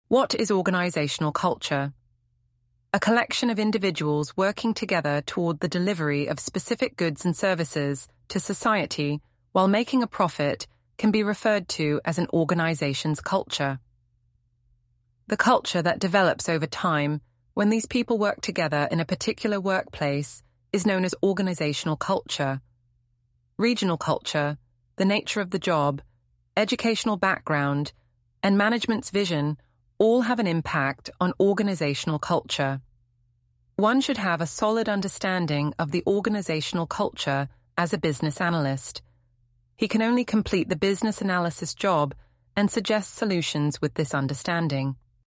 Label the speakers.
Speaker 1: What is organizational culture? A collection of individuals working together toward the delivery of specific goods and services to society while making a profit can be referred to as an organization's culture. The culture that develops over time when these people work together in a particular workplace is known as organizational culture. Regional culture, the nature of the job, educational background, and management's vision all have an impact on organizational culture. One should have a solid understanding of the organizational culture as a business analyst. He can only complete the business analysis job and suggest solutions with this understanding.